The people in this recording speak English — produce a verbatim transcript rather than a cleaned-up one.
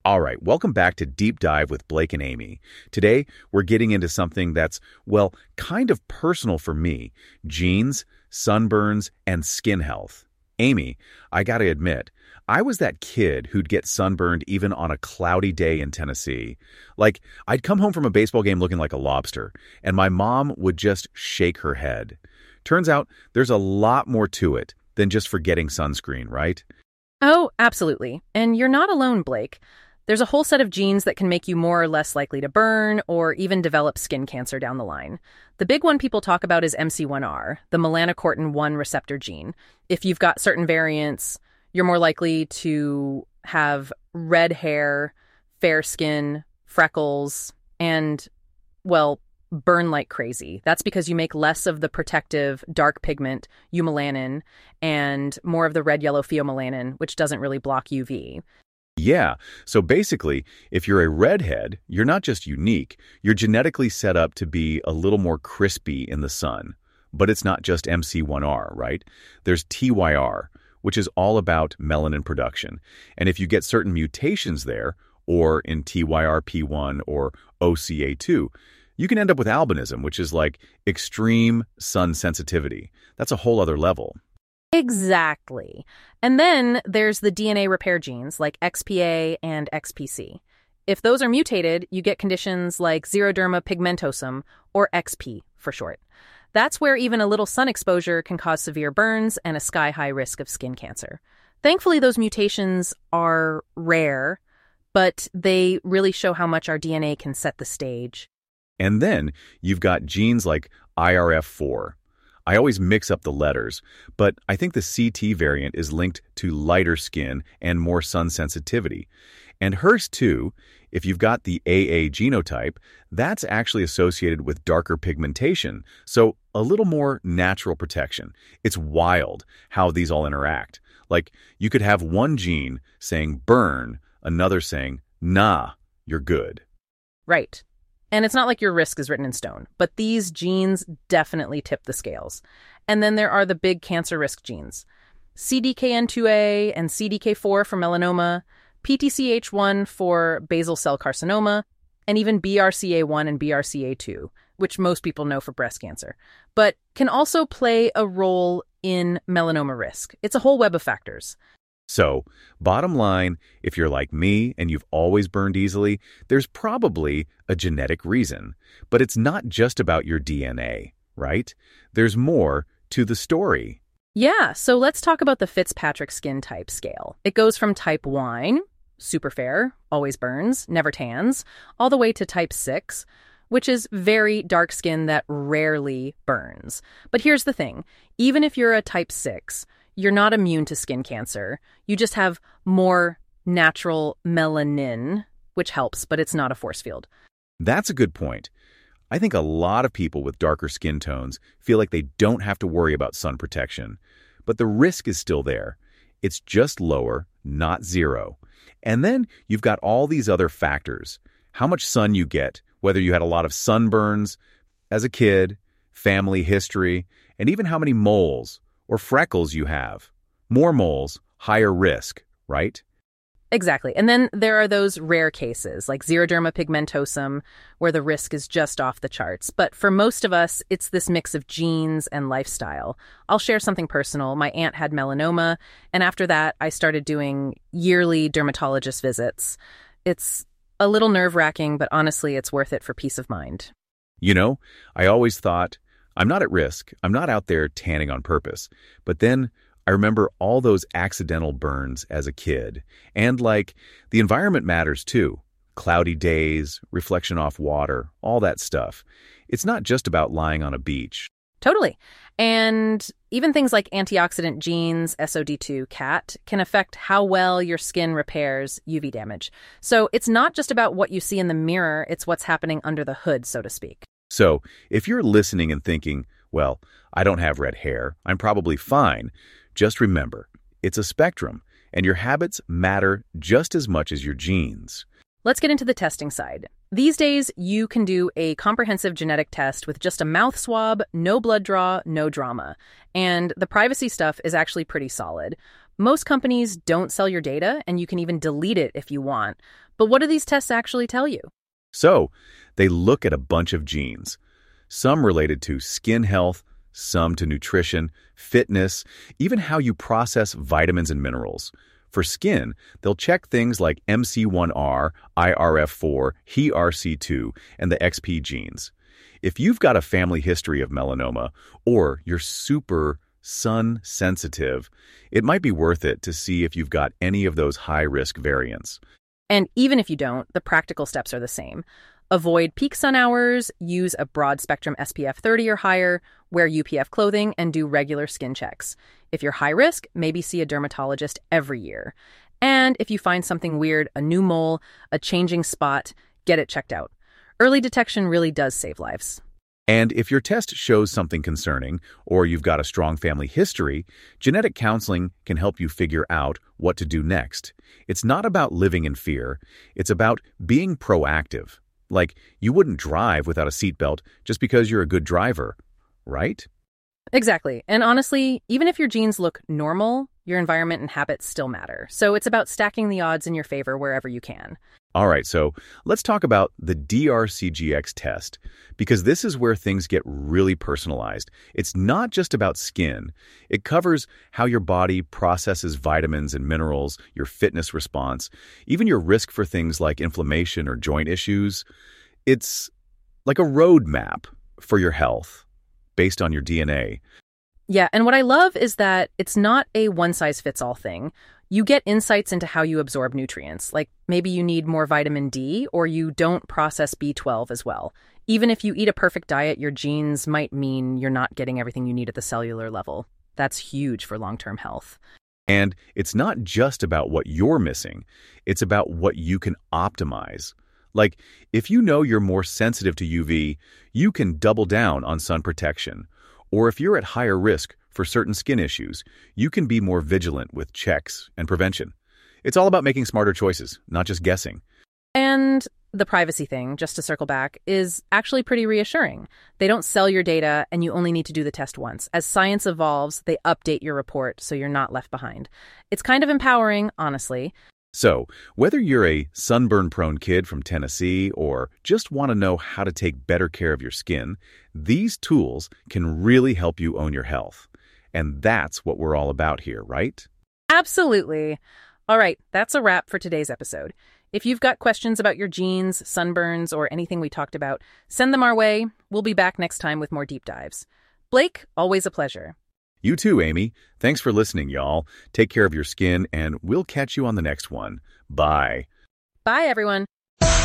All right, welcome back to Deep Dive with Blake and Amy. Today, we're getting into something that's, well, kind of personal for me: genes, sunburns, and skin health. Amy, I gotta admit, I was that kid who'd get sunburned even on a cloudy day in Tennessee. Like, I'd come home from a baseball game looking like a lobster, and my mom would just shake her head. Turns out, there's a lot more to it than just forgetting sunscreen, right? Oh, absolutely. And you're not alone, Blake. There's a whole set of genes that can make you more or less likely to burn or even develop skin cancer down the line. The big one people talk about is M C one R, the melanocortin one receptor gene. If you've got certain variants, you're more likely to have red hair, fair skin, freckles, and, well, burn like crazy. That's because you make less of the protective dark pigment, eumelanin, and more of the red-yellow pheomelanin, which doesn't really block U V. Yeah, so basically, if you're a redhead, you're not just unique, you're genetically set up to be a little more crispy in the sun. But it's not just M C one R, right? There's T Y R, which is all about melanin production. And if you get certain mutations there, or in T Y R P one or O C A two, you can end up with albinism, which is like extreme sun sensitivity. That's a whole other level. Exactly. And then there's the D N A repair genes like X P A and X P C. If those are mutated, you get conditions like xeroderma pigmentosum, or X P for short. That's where even a little sun exposure can cause severe burns and a sky-high risk of skin cancer. Thankfully, those mutations are rare, but they really show how much our D N A can set the stage. And then you've got genes like I R F four. I always mix up the letters, but I think the C T variant is linked to lighter skin and more sun sensitivity. And hers too, if you've got the A A genotype, that's actually associated with darker pigmentation, so a little more natural protection. It's wild how these all interact. Like, you could have one gene saying burn, another saying, nah, you're good. Right. And it's not like your risk is written in stone, but these genes definitely tip the scales. And then there are the big cancer risk genes: C D K N two A and C D K four for melanoma, P T C H one for basal cell carcinoma, and even B R C A one and B R C A two, which most people know for breast cancer, but can also play a role in melanoma risk. It's a whole web of factors. So, bottom line, if you're like me and you've always burned easily, there's probably a genetic reason. But it's not just about your D N A, right? There's more to the story. Yeah, so let's talk about the Fitzpatrick skin type scale. It goes from type one, super fair, always burns, never tans, all the way to type six, which is very dark skin that rarely burns. But here's the thing: even if you're a type six, you're not immune to skin cancer. You just have more natural melanin, which helps, but it's not a force field. That's a good point. I think a lot of people with darker skin tones feel like they don't have to worry about sun protection. But the risk is still there. It's just lower, not zero. And then you've got all these other factors: how much sun you get, whether you had a lot of sunburns as a kid, family history, and even how many moles or freckles you have. More moles, higher risk, right? Exactly. And then there are those rare cases like xeroderma pigmentosum, where the risk is just off the charts. But for most of us, it's this mix of genes and lifestyle. I'll share something personal. My aunt had melanoma, and after that, I started doing yearly dermatologist visits. It's a little nerve-wracking, but honestly, it's worth it for peace of mind. You know, I always thought, I'm not at risk. I'm not out there tanning on purpose. But then I remember all those accidental burns as a kid. And like, the environment matters too. Cloudy days, reflection off water, all that stuff. It's not just about lying on a beach. Totally. And even things like antioxidant genes, S O D two, C A T, can affect how well your skin repairs U V damage. So it's not just about what you see in the mirror, it's what's happening under the hood, so to speak. So, if you're listening and thinking, well, I don't have red hair, I'm probably fine, just remember, it's a spectrum, and your habits matter just as much as your genes. Let's get into the testing side. These days, you can do a comprehensive genetic test with just a mouth swab, no blood draw, no drama. And the privacy stuff is actually pretty solid. Most companies don't sell your data, and you can even delete it if you want. But what do these tests actually tell you? So, they look at a bunch of genes, some related to skin health, some to nutrition, fitness, even how you process vitamins and minerals. For skin, they'll check things like M C one R, I R F four, H E R C two, and the X P genes. If you've got a family history of melanoma, or you're super sun sensitive, it might be worth it to see if you've got any of those high-risk variants. And even if you don't, the practical steps are the same. Avoid peak sun hours, use a broad-spectrum S P F thirty or higher, wear U P F clothing, and do regular skin checks. If you're high risk, maybe see a dermatologist every year. And if you find something weird, a new mole, a changing spot, get it checked out. Early detection really does save lives. And if your test shows something concerning, or you've got a strong family history, genetic counseling can help you figure out what to do next. It's not about living in fear. It's about being proactive. Like, you wouldn't drive without a seatbelt just because you're a good driver, right? Exactly. And honestly, even if your genes look normal, your environment and habits still matter. So it's about stacking the odds in your favor wherever you can. All right, so let's talk about the D R C G X test, because this is where things get really personalized. It's not just about skin. It covers how your body processes vitamins and minerals, your fitness response, even your risk for things like inflammation or joint issues. It's like a roadmap for your health based on your D N A. Yeah, and what I love is that it's not a one-size-fits-all thing. You get insights into how you absorb nutrients, like maybe you need more vitamin D or you don't process B twelve as well. Even if you eat a perfect diet, your genes might mean you're not getting everything you need at the cellular level. That's huge for long-term health. And it's not just about what you're missing. It's about what you can optimize. Like, if you know you're more sensitive to U V, you can double down on sun protection. Or if you're at higher risk for certain skin issues, you can be more vigilant with checks and prevention. It's all about making smarter choices, not just guessing. And the privacy thing, just to circle back, is actually pretty reassuring. They don't sell your data, and you only need to do the test once. As science evolves, they update your report so you're not left behind. It's kind of empowering, honestly. So, whether you're a sunburn-prone kid from Tennessee or just want to know how to take better care of your skin, these tools can really help you own your health. And that's what we're all about here, right? Absolutely. All right, that's a wrap for today's episode. If you've got questions about your genes, sunburns, or anything we talked about, send them our way. We'll be back next time with more deep dives. Blake, always a pleasure. You too, Amy. Thanks for listening, y'all. Take care of your skin, and we'll catch you on the next one. Bye. Bye, everyone.